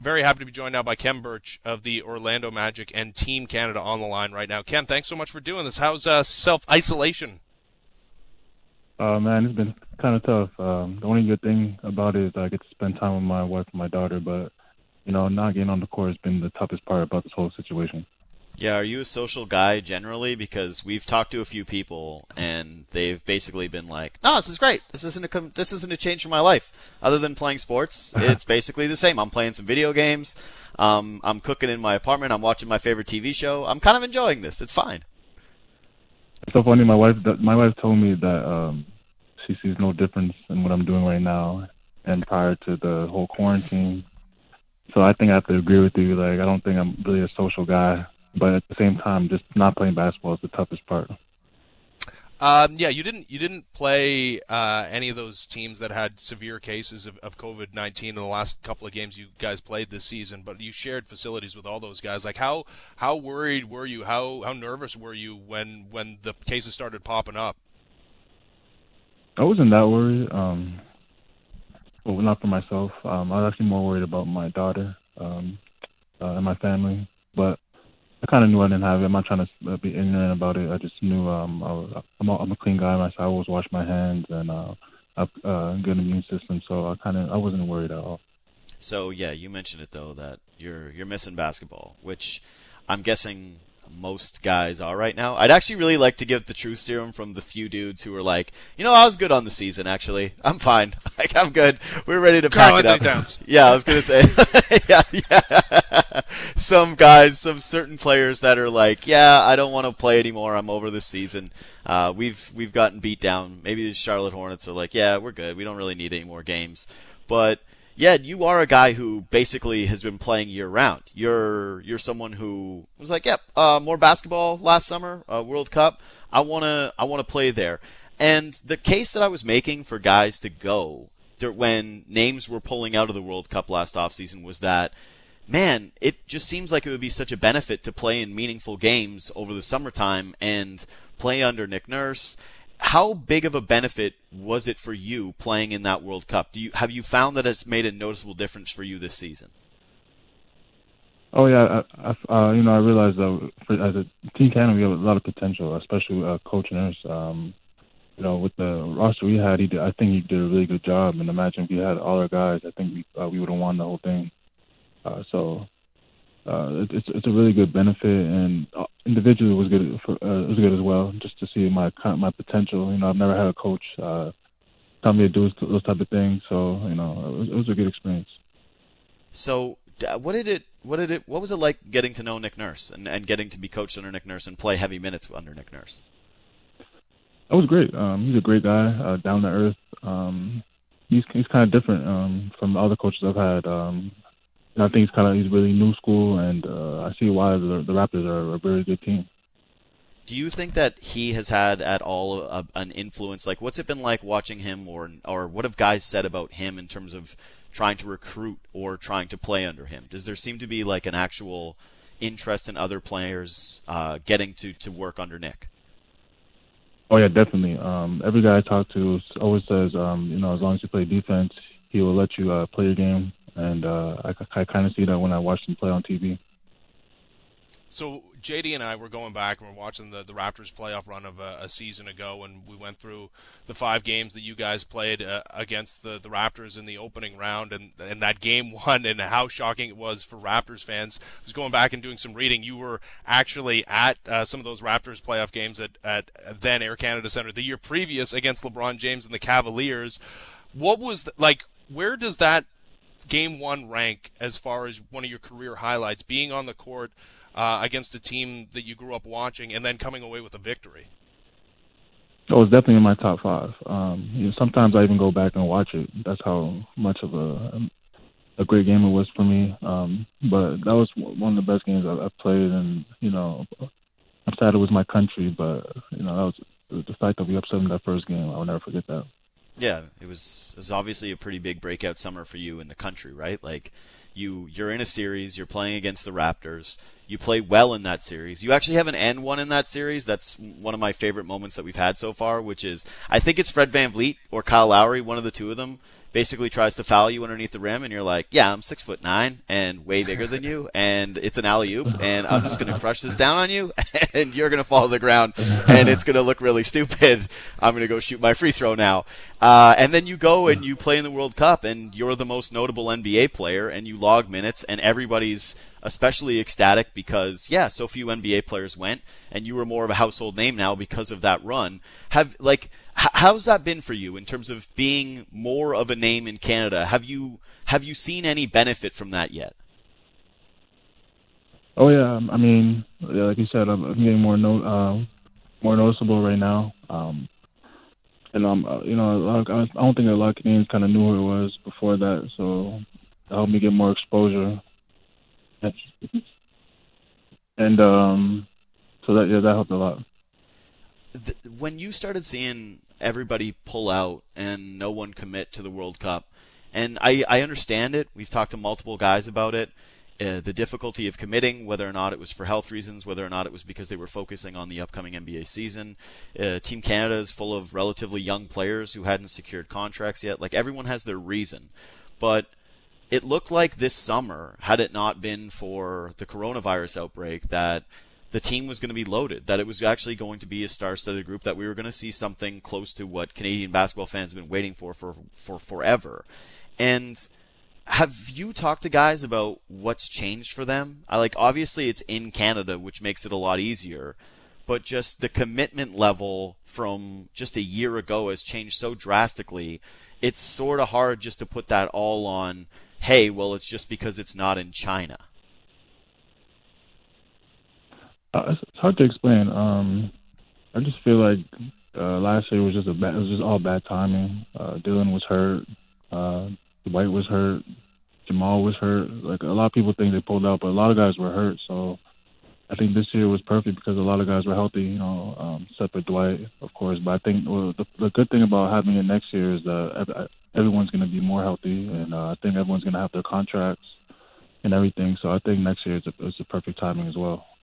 Very happy to be joined now by Kem Birch of the Orlando Magic and Team Canada on the line right now. Kem, thanks so much for doing this. How's self-isolation? Man, it's been kind of tough. The only good thing about it is I get to spend time with my wife and my daughter, but, not getting on the court has been the toughest part about this whole situation. Yeah, are you a social guy generally? Because we've talked to a few people, and they've basically been like, "No, this is great. This isn't a change for my life. Other than playing sports, it's basically the same. I'm playing some video games. I'm cooking in my apartment. I'm watching my favorite TV show. I'm kind of enjoying this. It's fine." It's so funny. My wife told me that she sees no difference in what I'm doing right now and prior to the whole quarantine. So I think I have to agree with you. Like, I don't think I'm really a social guy. But at the same time, just not playing basketball is the toughest part. Yeah, you didn't play any of those teams that had severe cases of COVID-19 in the last couple of games you guys played this season, but you shared facilities with all those guys. Like, how worried were you? How nervous were you when the cases started popping up? I wasn't that worried. Well, not for myself. I was actually more worried about my daughter and my family. But I kind of knew I didn't have it. I'm not trying to be ignorant about it. I just knew I'm a clean guy myself. I always wash my hands, and I've a good immune system, so I wasn't worried at all. So yeah, you mentioned it though that you're missing basketball, which I'm guessing most guys are right now. I'd actually really like to get the truth serum from the few dudes who are like, I was good on the season actually. I'm fine. Like, I'm good. We're ready to pack it up. Towns. Yeah, I was gonna say. yeah. Some guys, some certain players that are like, yeah, I don't want to play anymore. I'm over this season. We've gotten beat down. Maybe the Charlotte Hornets are like, yeah, we're good. We don't really need any more games. But yeah, you are a guy who basically has been playing year round. You're someone who was like, yep, more basketball last summer, World Cup. I wanna play there. And the case that I was making for guys to go when names were pulling out of the World Cup last offseason was that, man, it just seems like it would be such a benefit to play in meaningful games over the summertime and play under Nick Nurse. How big of a benefit was it for you playing in that World Cup? Have you found that it's made a noticeable difference for you this season? Oh yeah, I realized that as a Team Canada we have a lot of potential, especially Coach Nurse. With the roster we had, I think he did a really good job. And imagine if we had all our guys, I think we would have won the whole thing. It's a really good benefit, and individually it was good. It was good as well, just to see my potential. I've never had a coach tell me to do those type of things, so it was a good experience. So, what was it like getting to know Nick Nurse and getting to be coached under Nick Nurse and play heavy minutes under Nick Nurse? It was great. He's a great guy, down to earth. He's kind of different from the other coaches I've had. And I think he's really new school, and I see why the Raptors are a very good team. Do you think that he has had at all an influence? Like, what's it been like watching him, or what have guys said about him in terms of trying to recruit or trying to play under him? Does there seem to be like an actual interest in other players getting to work under Nick? Oh yeah, definitely. Every guy I talk to always says, as long as you play defense, he will let you play your game. And I kind of see that when I watch them play on TV. So JD and I were going back and we're watching the Raptors playoff run of a season ago, and we went through the 5 games that you guys played against the Raptors in the opening round, and that game one, and how shocking it was for Raptors fans. I was going back and doing some reading. You were actually at some of those Raptors playoff games at then Air Canada Centre the year previous against LeBron James and the Cavaliers. What was where does that Game 1 rank as far as one of your career highlights, being on the court against a team that you grew up watching and then coming away with a victory? It was definitely in my top 5. Sometimes I even go back and watch it. That's how much of a great game it was for me. But that was one of the best games I've played, and I'm sad it was my country, but that was the fact that we upset them that first game. I'll never forget that. Yeah, it was obviously a pretty big breakout summer for you in the country, right? Like, you're in a series, you're playing against the Raptors, you play well in that series. You actually have an N1 in that series. That's one of my favorite moments that we've had so far, which is, I think it's Fred VanVleet or Kyle Lowry, one of the two of them, basically tries to foul you underneath the rim, and you're like, yeah, I'm 6'9" and way bigger than you, and it's an alley-oop, and I'm just going to crush this down on you, and you're going to fall to the ground, and it's going to look really stupid. I'm going to go shoot my free throw now. And then you go and you play in the World Cup, and you're the most notable NBA player, and you log minutes, and everybody's especially ecstatic because, yeah, so few NBA players went, and you were more of a household name now because of that run. How's that been for you in terms of being more of a name in Canada? Have you seen any benefit from that yet? Oh yeah, I mean, yeah, like you said, I'm getting more noticeable right now. And I don't think a lot of Canadians kind of knew who it was before that, so it helped me get more exposure. And so that helped a lot. When you started seeing everybody pull out and no one commit to the World Cup, and I understand it. We've talked to multiple guys about it. The difficulty of committing, whether or not it was for health reasons, whether or not it was because they were focusing on the upcoming NBA season. Team Canada is full of relatively young players who hadn't secured contracts yet. Like, everyone has their reason. But it looked like this summer, had it not been for the coronavirus outbreak, that the team was going to be loaded, that it was actually going to be a star-studded group, that we were going to see something close to what Canadian basketball fans have been waiting for forever. And have you talked to guys about what's changed for them? Obviously it's in Canada, which makes it a lot easier, but just the commitment level from just a year ago has changed so drastically. It's sort of hard just to put that all on, hey, well, it's just because it's not in China. It's hard to explain. I just feel like last year was just all bad timing. Dylan was hurt. Dwight was hurt. Jamal was hurt. Like, a lot of people think they pulled out, but a lot of guys were hurt. So I think this year was perfect because a lot of guys were healthy, except for Dwight, of course. But I think the good thing about having it next year is that everyone's going to be more healthy, and I think everyone's going to have their contracts and everything. So I think next year it's a perfect timing as well.